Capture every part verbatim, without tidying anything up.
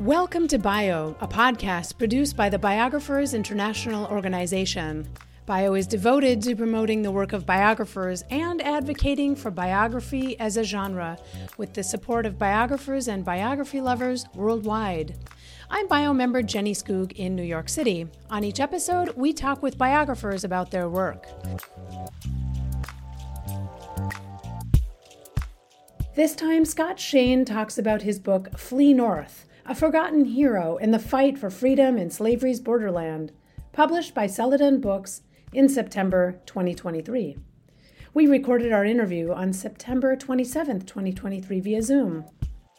Welcome to Bio, a podcast produced by the Biographers International Organization. Bio is devoted to promoting the work of biographers and advocating for biography as a genre, with the support of biographers and biography lovers worldwide. I'm Bio member Jenny Skoog in New York City. On each episode, we talk with biographers about their work. This time, Scott Shane talks about his book, Flee North, a forgotten hero in the fight for freedom in slavery's borderland, published by Celadon Books in September twenty twenty-three. We recorded our interview on September twenty-seventh, twenty twenty-three via Zoom.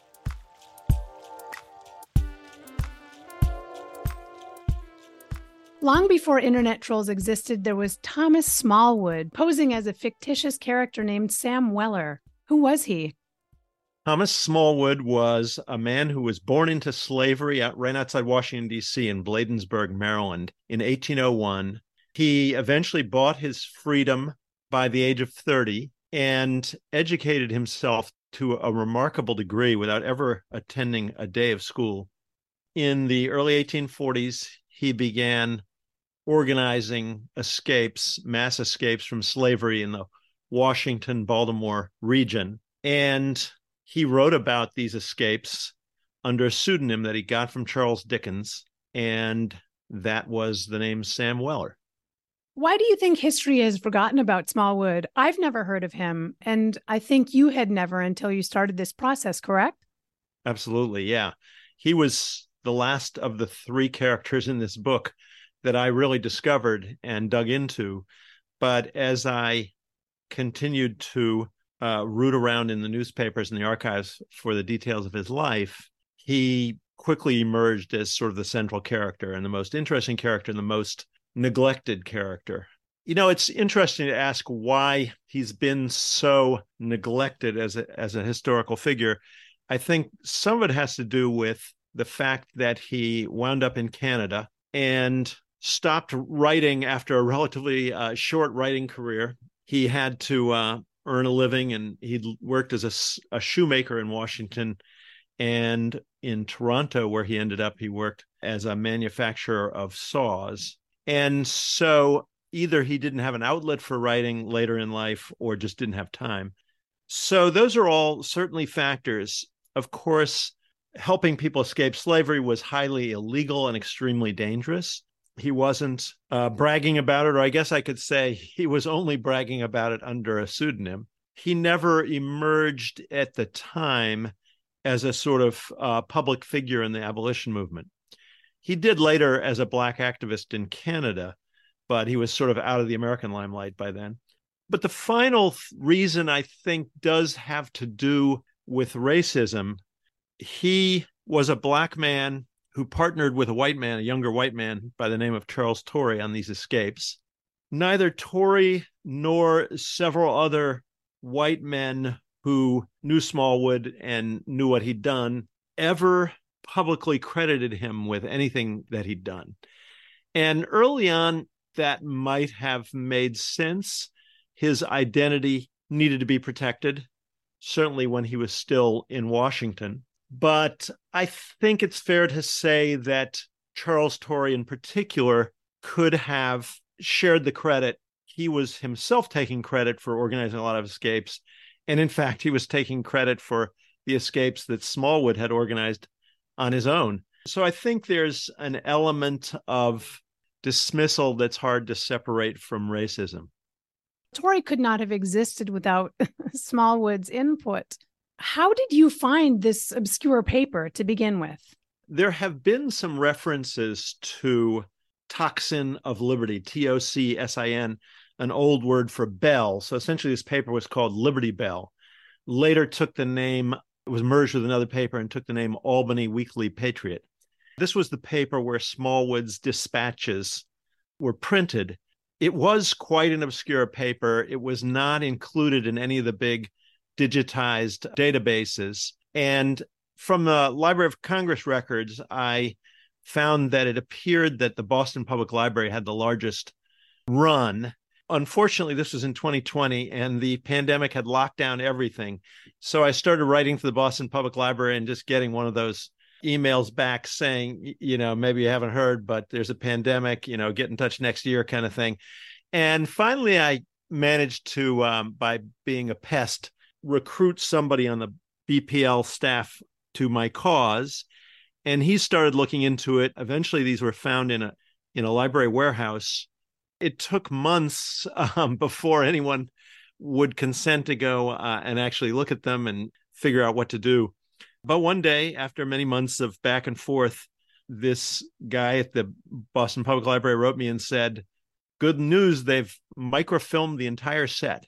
Long before internet trolls existed, there was Thomas Smallwood, posing as a fictitious character named Sam Weller. Who was he? Thomas Smallwood was a man who was born into slavery out right outside Washington, D C in Bladensburg, Maryland in eighteen oh one. He eventually bought his freedom by the age of thirty and educated himself to a remarkable degree without ever attending a day of school. In the early eighteen forties, he began organizing escapes, mass escapes from slavery in the Washington, Baltimore region. And he wrote about these escapes under a pseudonym that he got from Charles Dickens, and that was the name Sam Weller. Why do you think history has forgotten about Smallwood? I've never heard of him, and I think you had never until you started this process, correct? Absolutely, yeah. He was the last of the three characters in this book that I really discovered and dug into. But as I continued to uh, root around in the newspapers and the archives for the details of his life, he quickly emerged as sort of the central character and the most interesting character and the most neglected character. You know, it's interesting to ask why he's been so neglected as a, as a historical figure. I think some of it has to do with the fact that he wound up in Canada and stopped writing after a relatively uh, short writing career. He had to uh, earn a living, and he worked as a, a shoemaker in Washington, and in Toronto, where he ended up, he worked as a manufacturer of saws. And so either he didn't have an outlet for writing later in life or just didn't have time. So those are all certainly factors. Of course, helping people escape slavery was highly illegal and extremely dangerous. He wasn't uh, bragging about it, or I guess I could say he was only bragging about it under a pseudonym. He never emerged at the time as a sort of uh, public figure in the abolition movement. He did later as a Black activist in Canada, but he was sort of out of the American limelight by then. But the final th- reason I think does have to do with racism. He was a Black man who partnered with a white man, a younger white man by the name of Charles Torrey, on these escapes. Neither Torrey nor several other white men who knew Smallwood and knew what he'd done ever publicly credited him with anything that he'd done. And early on, that might have made sense. His identity needed to be protected, certainly when he was still in Washington. But I think it's fair to say that Charles Torrey in particular could have shared the credit. He was himself taking credit for organizing a lot of escapes. And in fact, he was taking credit for the escapes that Smallwood had organized on his own. So I think there's an element of dismissal that's hard to separate from racism. Torrey could not have existed without Smallwood's input. How did you find this obscure paper to begin with? There have been some references to Tocsin of Liberty, T O C S I N, an old word for bell. So essentially this paper was called Liberty Bell. Later took the name, it was merged with another paper and took the name Albany Weekly Patriot. This was the paper where Smallwood's dispatches were printed. It was quite an obscure paper. It was not included in any of the big digitized databases. And from the Library of Congress records, I found that it appeared that the Boston Public Library had the largest run. Unfortunately, this was in twenty twenty, and the pandemic had locked down everything. So I started writing to the Boston Public Library and just getting one of those emails back saying, you know, maybe you haven't heard, but there's a pandemic, you know, get in touch next year kind of thing. And finally, I managed to, um, by being a pest, recruit somebody on the B P L staff to my cause. And he started looking into it. Eventually, these were found in a in a library warehouse. It took months um, before anyone would consent to go uh, and actually look at them and figure out what to do. But one day, after many months of back and forth, this guy at the Boston Public Library wrote me and said, "Good news, they've microfilmed the entire set."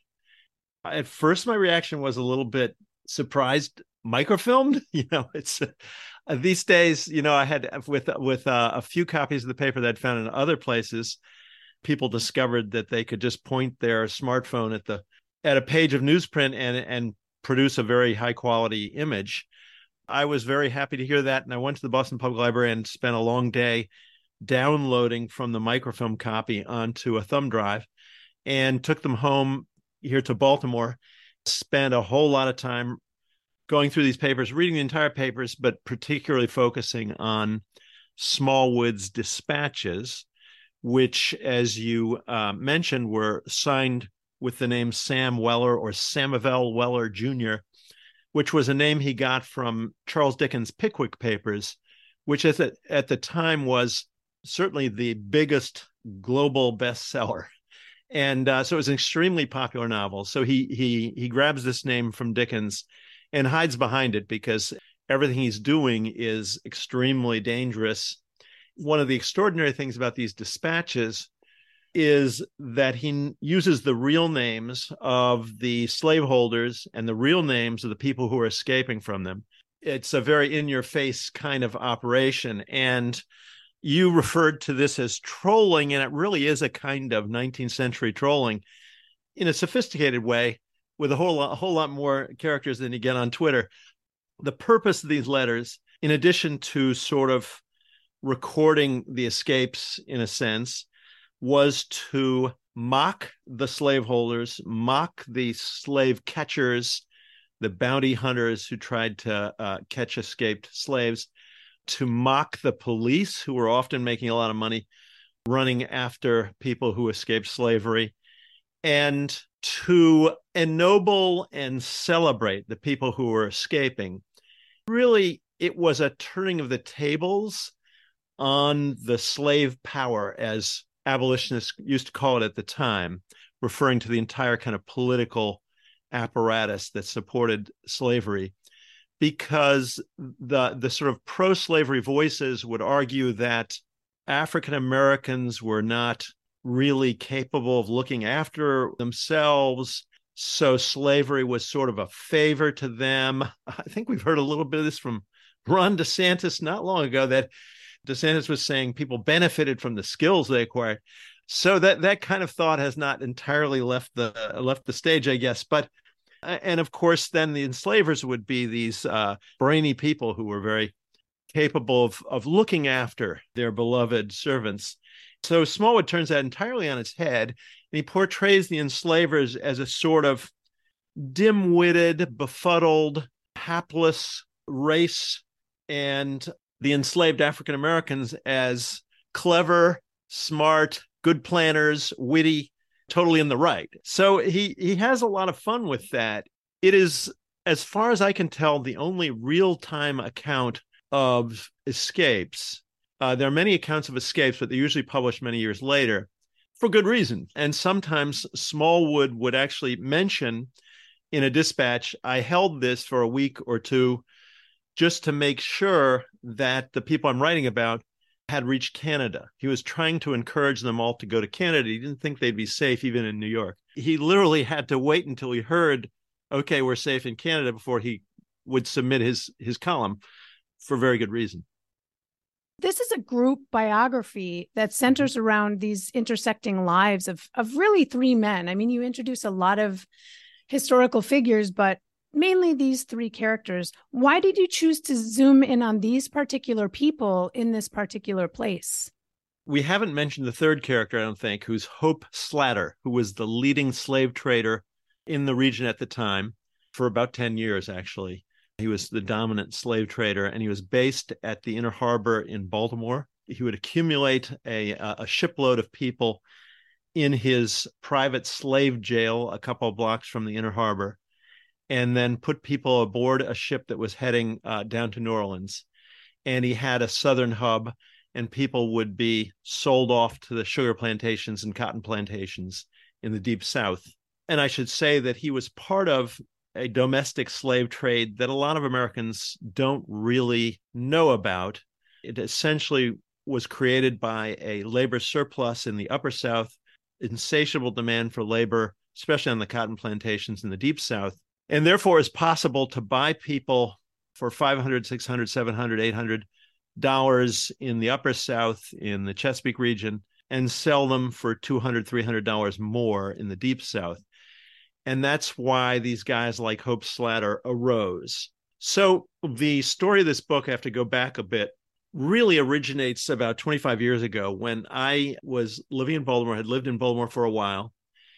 At first, my reaction was a little bit surprised. Microfilmed? You know, it's uh, these days, you know, I had with with uh, a few copies of the paper that I'd found in other places, people discovered that they could just point their smartphone at the at a page of newsprint and and produce a very high quality image. I was very happy to hear that, and I went to the Boston Public Library and spent a long day downloading from the microfilm copy onto a thumb drive, and took them home here to Baltimore. Spent a whole lot of time going through these papers, reading the entire papers, but particularly focusing on Smallwood's dispatches, which, as you uh, mentioned, were signed with the name Sam Weller or Samuel Weller Junior, which was a name he got from Charles Dickens' Pickwick Papers, which at the, at the time was certainly the biggest global bestseller. And uh, so it was an extremely popular novel. So he he he grabs this name from Dickens and hides behind it because everything he's doing is extremely dangerous. One of the extraordinary things about these dispatches is that he uses the real names of the slaveholders and the real names of the people who are escaping from them. It's a very in-your-face kind of operation. And you referred to this as trolling, and it really is a kind of nineteenth century trolling in a sophisticated way with a whole lot, a whole lot more characters than you get on Twitter. The purpose of these letters, in addition to sort of recording the escapes in a sense, was to mock the slaveholders, mock the slave catchers, the bounty hunters who tried to uh, catch escaped slaves, to mock the police, who were often making a lot of money running after people who escaped slavery, and to ennoble and celebrate the people who were escaping. Really, it was a turning of the tables on the slave power, as abolitionists used to call it at the time, referring to the entire kind of political apparatus that supported slavery, because the the sort of pro-slavery voices would argue that African Americans were not really capable of looking after themselves, so slavery was sort of a favor to them. I think we've heard a little bit of this from Ron DeSantis not long ago, that DeSantis was saying people benefited from the skills they acquired. So that that kind of thought has not entirely left the left the stage, I guess. But and of course, then the enslavers would be these uh, brainy people who were very capable of of looking after their beloved servants. So Smallwood turns that entirely on its head, and he portrays the enslavers as a sort of dim-witted, befuddled, hapless race, and the enslaved African Americans as clever, smart, good planners, witty, totally in the right. So he he has a lot of fun with that. It is, as far as I can tell, the only real-time account of escapes. Uh, there are many accounts of escapes, but they're usually published many years later for good reason. And sometimes Smallwood would actually mention in a dispatch, I held this for a week or two just to make sure that the people I'm writing about had reached Canada. He was trying to encourage them all to go to Canada. He didn't think they'd be safe even in New York. He literally had to wait until he heard, okay, we're safe in Canada, before he would submit his, his column, for very good reason. This is a group biography that centers around these intersecting lives of, of really three men. I mean, you introduce a lot of historical figures, but mainly these three characters. Why did you choose to zoom in on these particular people in this particular place? We haven't mentioned the third character, I don't think, who's Hope Slatter, who was the leading slave trader in the region at the time for about ten years, actually. He was the dominant slave trader, and he was based at the Inner Harbor in Baltimore. He would accumulate a, a shipload of people in his private slave jail a couple of blocks from the Inner Harbor, and then put people aboard a ship that was heading uh, down to New Orleans. And he had a southern hub, and people would be sold off to the sugar plantations and cotton plantations in the Deep South. And I should say that he was part of a domestic slave trade that a lot of Americans don't really know about. It essentially was created by a labor surplus in the Upper South, insatiable demand for labor, especially on the cotton plantations in the Deep South. And therefore, it's possible to buy people for five hundred dollars, six hundred dollars, seven hundred dollars, eight hundred dollars in the Upper South, in the Chesapeake region, and sell them for two hundred dollars, three hundred dollars more in the Deep South. And that's why these guys like Hope Slatter arose. So the story of this book, I have to go back a bit, really originates about twenty-five years ago when I was living in Baltimore, had lived in Baltimore for a while.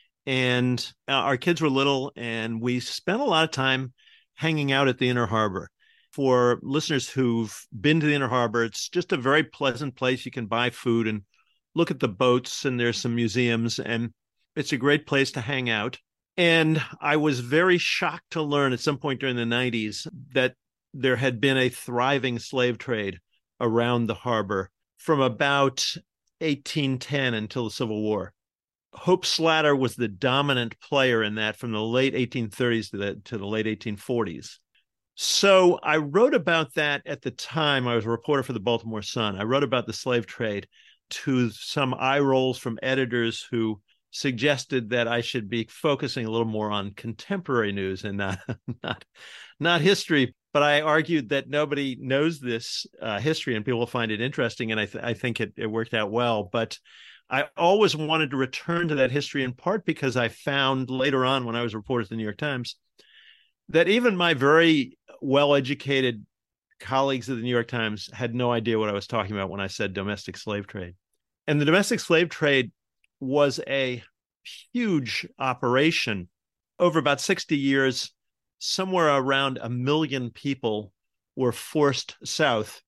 And our kids were little, and we spent a lot of time hanging out at the Inner Harbor. For listeners who've been to the Inner Harbor, it's just a very pleasant place. You can buy food and look at the boats, and there's some museums, and it's a great place to hang out. And I was very shocked to learn at some point during the nineties that there had been a thriving slave trade around the harbor from about eighteen ten until the Civil War. Hope Slatter was the dominant player in that from the late eighteen thirties to the, to the late eighteen forties. So I wrote about that at the time. I was a reporter for the Baltimore Sun. I wrote about the slave trade to some eye rolls from editors who suggested that I should be focusing a little more on contemporary news and not not, not history. But I argued that nobody knows this uh, history and people will find it interesting. And I, th- I think it, it worked out well. But I always wanted to return to that history, in part because I found later on when I was a reporter at the New York Times that even my very well-educated colleagues at the New York Times had no idea what I was talking about when I said domestic slave trade. And the domestic slave trade was a huge operation. Over about sixty years, somewhere around a million people were forced south.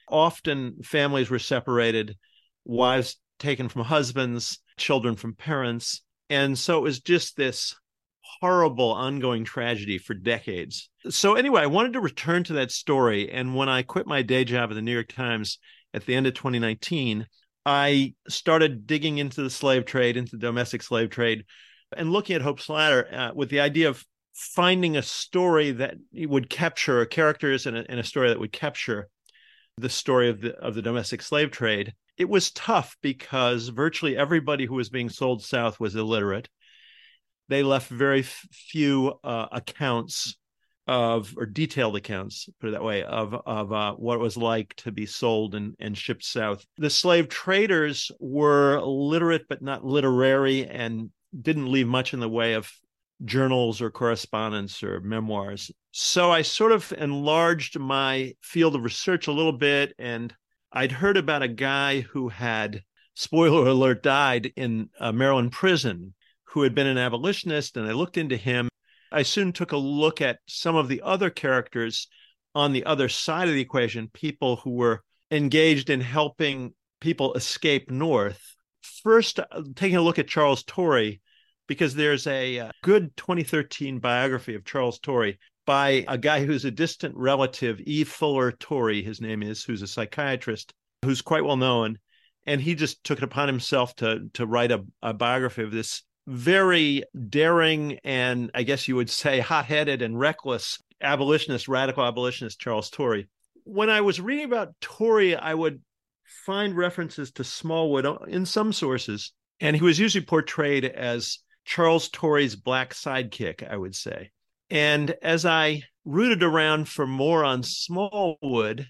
Often families were separated, wives taken from husbands, children from parents. And so it was just this horrible ongoing tragedy for decades. So anyway, I wanted to return to that story. And when I quit my day job at the New York Times at the end of twenty nineteen, I started digging into the slave trade, into the domestic slave trade, and looking at Hope Slatter uh, with the idea of finding a story that would capture characters and a, and a story that would capture the story of the of the domestic slave trade. It was tough because virtually everybody who was being sold south was illiterate. They left very f- few uh, accounts of, or detailed accounts, put it that way, of of uh, what it was like to be sold and, and shipped south. The slave traders were literate but not literary and didn't leave much in the way of journals or correspondence or memoirs. So I sort of enlarged my field of research a little bit, and I'd heard about a guy who had, spoiler alert, died in a Maryland prison, who had been an abolitionist, and I looked into him. I soon took a look at some of the other characters on the other side of the equation, people who were engaged in helping people escape north. First, taking a look at Charles Torrey, because there's a good twenty thirteen biography of Charles Torrey by a guy who's a distant relative, E. Fuller Torrey, his name is, who's a psychiatrist, who's quite well known. And he just took it upon himself to, to write a, a biography of this very daring and, I guess you would say, hot-headed and reckless abolitionist, radical abolitionist Charles Torrey. When I was reading about Torrey, I would find references to Smallwood in some sources, and he was usually portrayed as Charles Torrey's black sidekick, I would say. And as I rooted around for more on Smallwood,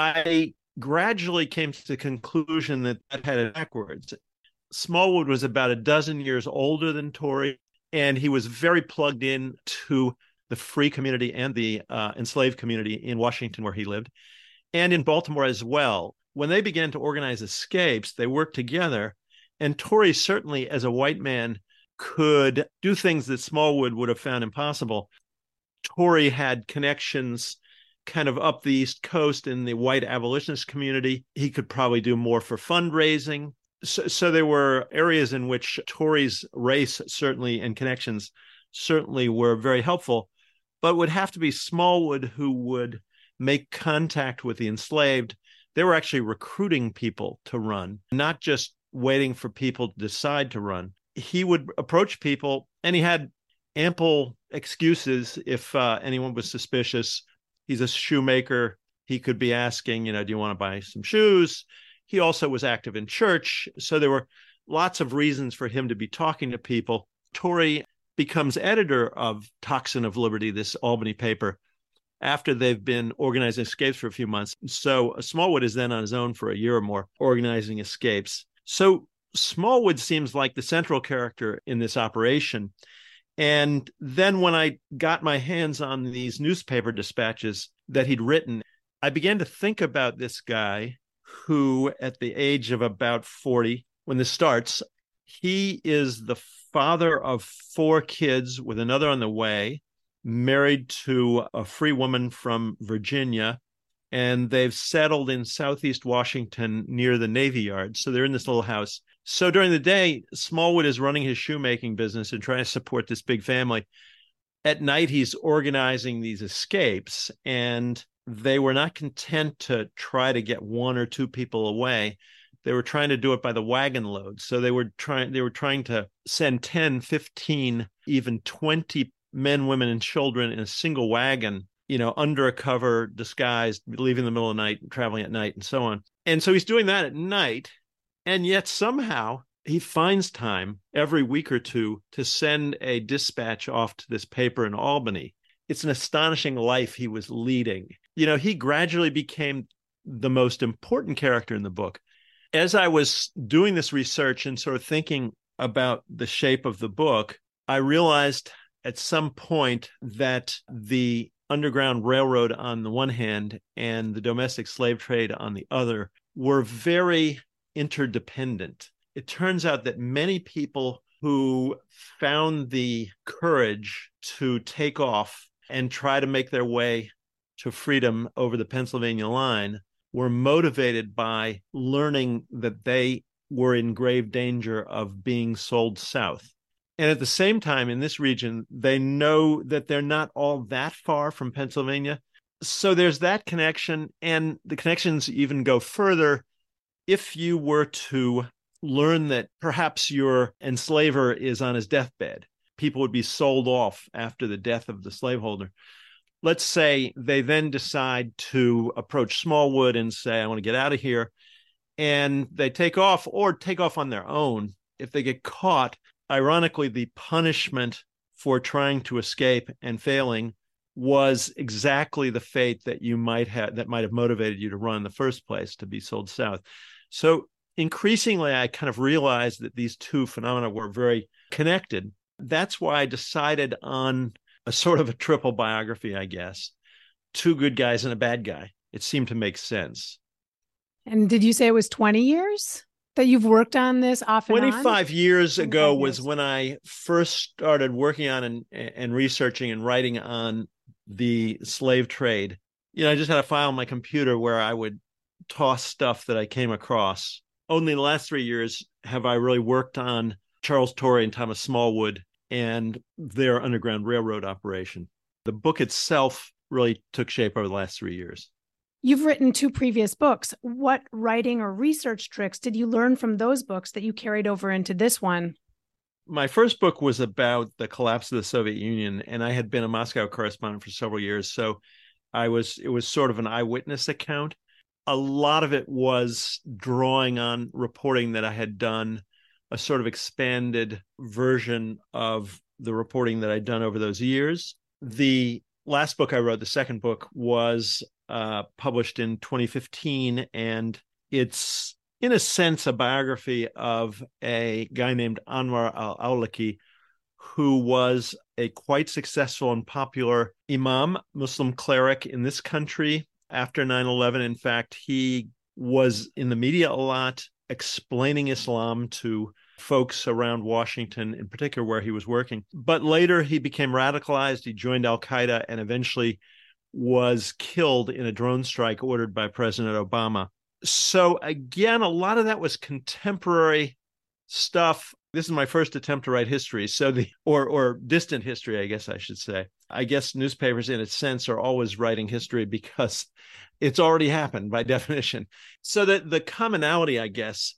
I gradually came to the conclusion that that had it backwards. Smallwood was about a dozen years older than Torrey, and he was very plugged in to the free community and the uh, enslaved community in Washington, where he lived, and in Baltimore as well. When they began to organize escapes, they worked together, and Torrey certainly, as a white man, could do things that Smallwood would have found impossible. Torrey had connections kind of up the East Coast in the white abolitionist community. He could probably do more for fundraising. So, so there were areas in which Torrey's race certainly and connections certainly were very helpful, but would have to be Smallwood who would make contact with the enslaved. They were actually recruiting people to run, not just waiting for people to decide to run. He would approach people, and he had ample excuses if uh, anyone was suspicious. He's a shoemaker. He could be asking, you know, do you want to buy some shoes? He also was active in church. So there were lots of reasons for him to be talking to people. Torrey becomes editor of Tocsin of Liberty, this Albany paper, after they've been organizing escapes for a few months. So Smallwood is then on his own for a year or more organizing escapes. So Smallwood seems like the central character in this operation. And then when I got my hands on these newspaper dispatches that he'd written, I began to think about this guy who, at the age of about forty, when this starts, he is the father of four kids with another on the way, married to a free woman from Virginia, and they've settled in Southeast Washington near the Navy Yard. So they're in this little house. So during the day, Smallwood is running his shoemaking business and trying to support this big family. At night, he's organizing these escapes, and they were not content to try to get one or two people away. They were trying to do it by the wagon load. So they were trying they were trying to send ten, fifteen, even twenty men, women, and children in a single wagon, you know, under a cover, disguised, leaving in the middle of the night, traveling at night, and so on. And so he's doing that at night. And yet somehow he finds time every week or two to send a dispatch off to this paper in Albany. It's an astonishing life he was leading. You know, he gradually became the most important character in the book. As I was doing this research and sort of thinking about the shape of the book, I realized at some point that the Underground Railroad on the one hand and the domestic slave trade on the other were very interdependent. It turns out that many people who found the courage to take off and try to make their way to freedom over the Pennsylvania line were motivated by learning that they were in grave danger of being sold south. And at the same time, in this region, they know that they're not all that far from Pennsylvania. So there's that connection, and the connections even go further. If you were to learn that perhaps your enslaver is on his deathbed, people would be sold off after the death of the slaveholder. Let's say they then decide to approach Smallwood and say, I want to get out of here. And they take off or take off on their own. If they get caught, ironically, the punishment for trying to escape and failing was exactly the fate that you might have, that might have motivated you to run in the first place, to be sold south. So increasingly, I kind of realized that these two phenomena were very connected. That's why I decided on a sort of a triple biography, I guess. Two good guys and a bad guy. It seemed to make sense. And did you say it was twenty years that you've worked on this off and on? twenty-five years ago was when I first started working on and, and researching and writing on the slave trade. You know, I just had a file on my computer where I would toss stuff that I came across. Only in the last three years have I really worked on Charles Torrey and Thomas Smallwood and their Underground Railroad operation. The book itself really took shape over the last three years. You've written two previous books. What writing or research tricks did you learn from those books that you carried over into this one? My first book was about the collapse of the Soviet Union, and I had been a Moscow correspondent for several years, so I was it was sort of an eyewitness account. A lot of it was drawing on reporting that I had done, a sort of expanded version of the reporting that I'd done over those years. The last book I wrote, the second book, was uh, published in twenty fifteen, and it's, in a sense, a biography of a guy named Anwar al-Awlaki, who was a quite successful and popular imam, Muslim cleric in this country after nine eleven. In fact, he was in the media a lot, explaining Islam to folks around Washington, in particular where he was working. But later he became radicalized. He joined al-Qaeda and eventually was killed in a drone strike ordered by President Obama. So again, a lot of that was contemporary stuff. This is my first attempt to write history, so the or or distant history, I guess I should say. I guess newspapers, in a sense, are always writing history because it's already happened by definition. So that the commonality, I guess,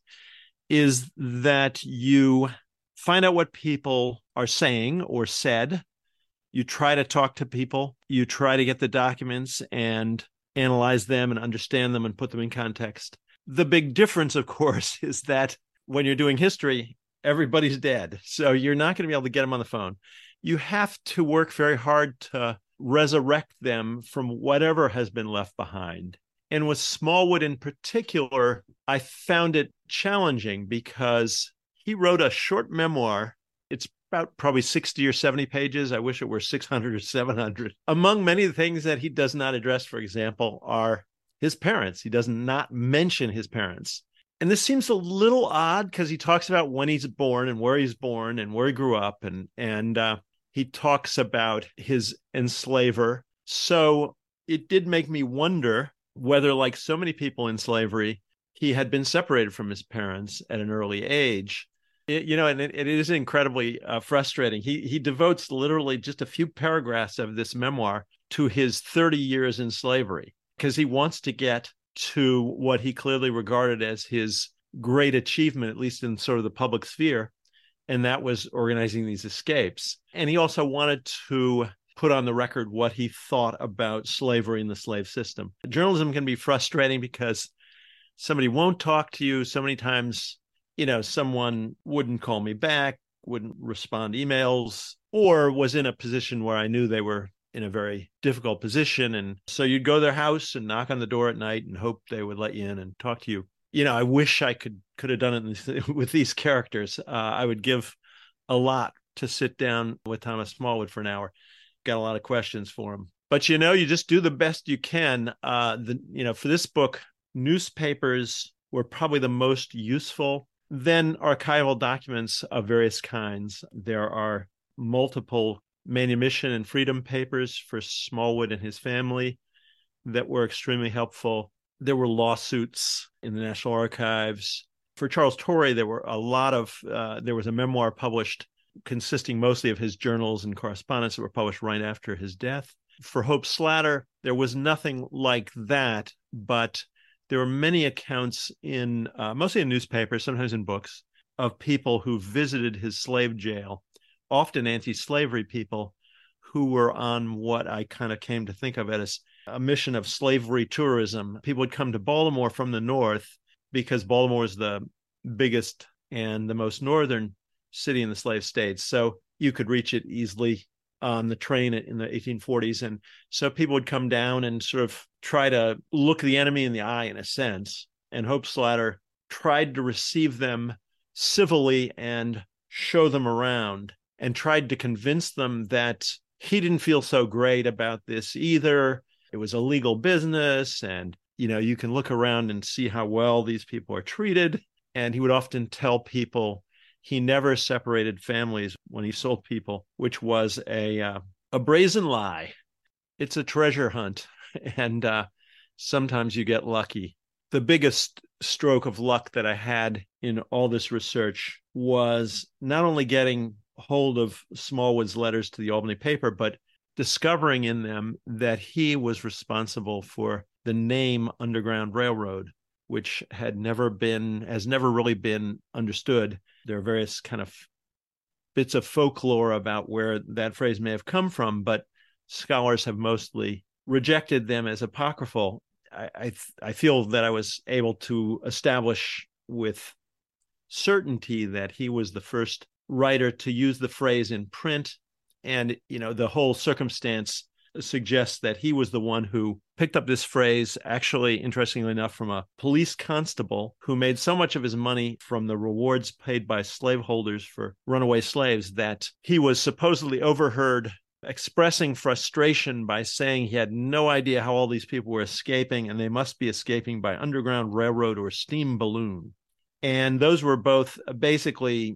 is that you find out what people are saying or said. You try to talk to people. You try to get the documents and analyze them and understand them and put them in context. The big difference, of course, is that when you're doing history, everybody's dead. So you're not going to be able to get them on the phone. You have to work very hard to resurrect them from whatever has been left behind. And with Smallwood in particular, I found it challenging because he wrote a short memoir. It's about probably sixty or seventy pages. I wish it were six hundred or seven hundred. Among many of the things that he does not address, for example, are his parents. He does not mention his parents. And this seems a little odd because he talks about when he's born and where he's born and where he grew up. And, and uh, he talks about his enslaver. So it did make me wonder whether, like so many people in slavery, he had been separated from his parents at an early age. It, you know, and it, it is incredibly uh, frustrating. He he devotes literally just a few paragraphs of this memoir to his thirty years in slavery because he wants to get to what he clearly regarded as his great achievement, at least in sort of the public sphere, and that was organizing these escapes. And he also wanted to put on the record what he thought about slavery and the slave system. Journalism can be frustrating because somebody won't talk to you so many times. You know, someone wouldn't call me back, wouldn't respond to emails, or was in a position where I knew they were in a very difficult position. And so you'd go to their house and knock on the door at night and hope they would let you in and talk to you. You know, I wish I could could have done it with these characters. Uh, I would give a lot to sit down with Thomas Smallwood for an hour. Got a lot of questions for him. But, you know, you just do the best you can. Uh, the you know, for this book, newspapers were probably the most useful. Then archival documents of various kinds. There are multiple manumission and freedom papers for Smallwood and his family that were extremely helpful. There were lawsuits in the National Archives. For Charles Torrey, there were a lot of, uh, there was a memoir published consisting mostly of his journals and correspondence that were published right after his death. For Hope Slatter, there was nothing like that, but there were many accounts in, uh, mostly in newspapers, sometimes in books, of people who visited his slave jail, often anti-slavery people who were on what I kind of came to think of as a mission of slavery tourism. People would come to Baltimore from the north because Baltimore is the biggest and the most northern city in the slave states. So you could reach it easily on the train in the eighteen forties. And so people would come down and sort of try to look the enemy in the eye, in a sense. And Hope Slatter tried to receive them civilly and show them around and tried to convince them that he didn't feel so great about this either. It was a legal business. And, you know, you can look around and see how well these people are treated. And he would often tell people he never separated families when he sold people, which was a uh, a brazen lie. It's a treasure hunt, and uh, sometimes you get lucky. The biggest stroke of luck that I had in all this research was not only getting hold of Smallwood's letters to the Albany paper, but discovering in them that he was responsible for the name Underground Railroad, which had never been, has never really been understood. There are various kind of bits of folklore about where that phrase may have come from, but scholars have mostly rejected them as apocryphal. I, I, I feel that I was able to establish with certainty that he was the first writer to use the phrase in print. And, you know, the whole circumstance suggests that he was the one who picked up this phrase, actually, interestingly enough, from a police constable who made so much of his money from the rewards paid by slaveholders for runaway slaves that he was supposedly overheard expressing frustration by saying he had no idea how all these people were escaping, and they must be escaping by Underground Railroad or steam balloon. And those were both basically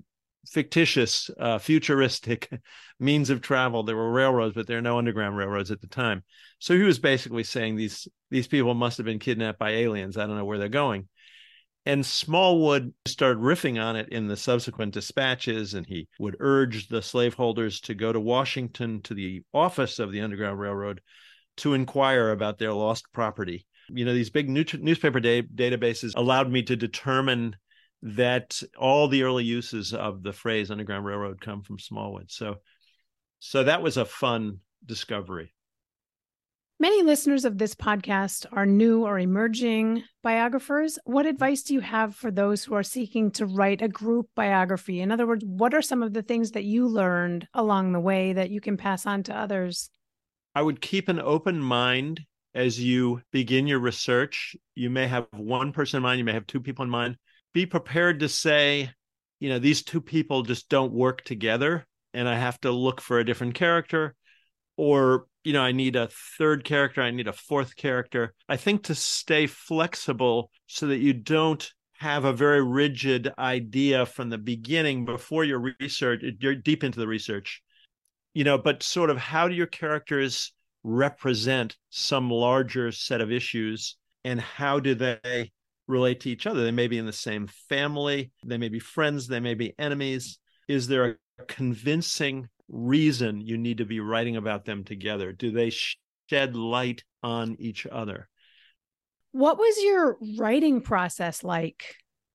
fictitious, uh, futuristic means of travel. There were railroads, but there are no underground railroads at the time. So he was basically saying these, these people must have been kidnapped by aliens. I don't know where they're going. And Smallwood started riffing on it in the subsequent dispatches, and he would urge the slaveholders to go to Washington to the office of the Underground Railroad to inquire about their lost property. You know, these big newspaper da- databases allowed me to determine that all the early uses of the phrase Underground Railroad come from Smallwood. So, so that was a fun discovery. Many listeners of this podcast are new or emerging biographers. What advice do you have for those who are seeking to write a group biography? In other words, what are some of the things that you learned along the way that you can pass on to others? I would keep an open mind as you begin your research. You may have one person in mind, you may have two people in mind. Be prepared to say, you know, these two people just don't work together, and I have to look for a different character. Or, you know, I need a third character, I need a fourth character. I think to stay flexible so that you don't have a very rigid idea from the beginning before your research, you're deep into the research, you know, but sort of how do your characters represent some larger set of issues, and how do they relate to each other? They may be in the same family, they may be friends, they may be enemies. Is there a convincing reason you need to be writing about them together? Do they shed light on each other? What was your writing process like?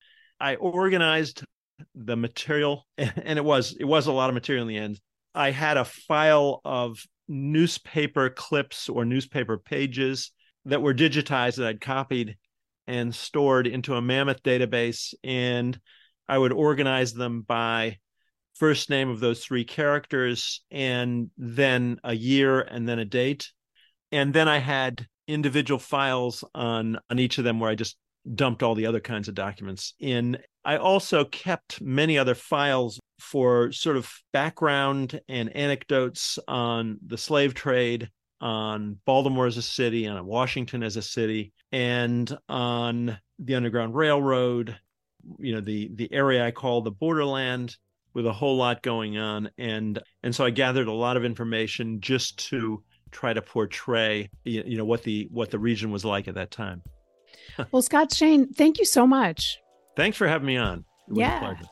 I organized the material, and it was it was a lot of material in the end. I had a file of newspaper clips or newspaper pages that were digitized that I'd copied and stored into a mammoth database, and I would organize them by first name of those three characters, and then a year, and then a date. And then I had individual files on, on each of them where I just dumped all the other kinds of documents in. I also kept many other files for sort of background and anecdotes on the slave trade, on Baltimore as a city, on Washington as a city, and on the Underground Railroad, you know, the, the area I call the borderland, with a whole lot going on. And, and so I gathered a lot of information just to try to portray, you know, what the, what the region was like at that time. Well, Scott Shane, thank you so much. Thanks for having me on. It was yeah. a pleasure.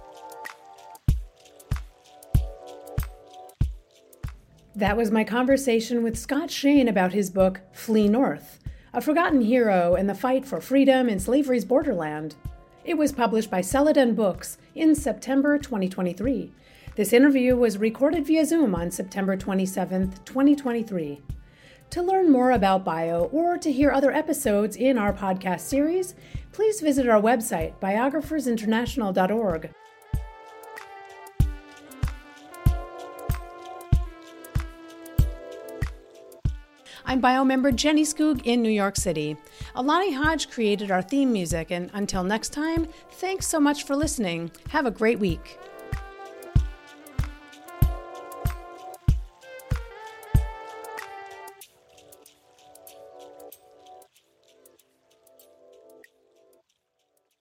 That was my conversation with Scott Shane about his book, Flee North, A Forgotten Hero and the Fight for Freedom in Slavery's Borderland. It was published by Celadon Books in September twenty twenty-three. This interview was recorded via Zoom on September twenty-seventh, twenty twenty-three. To learn more about Bio or to hear other episodes in our podcast series, please visit our website, biographers international dot org. I'm Bio member Jenny Skoog in New York City. Alani Hodge created our theme music, and until next time, thanks so much for listening. Have a great week.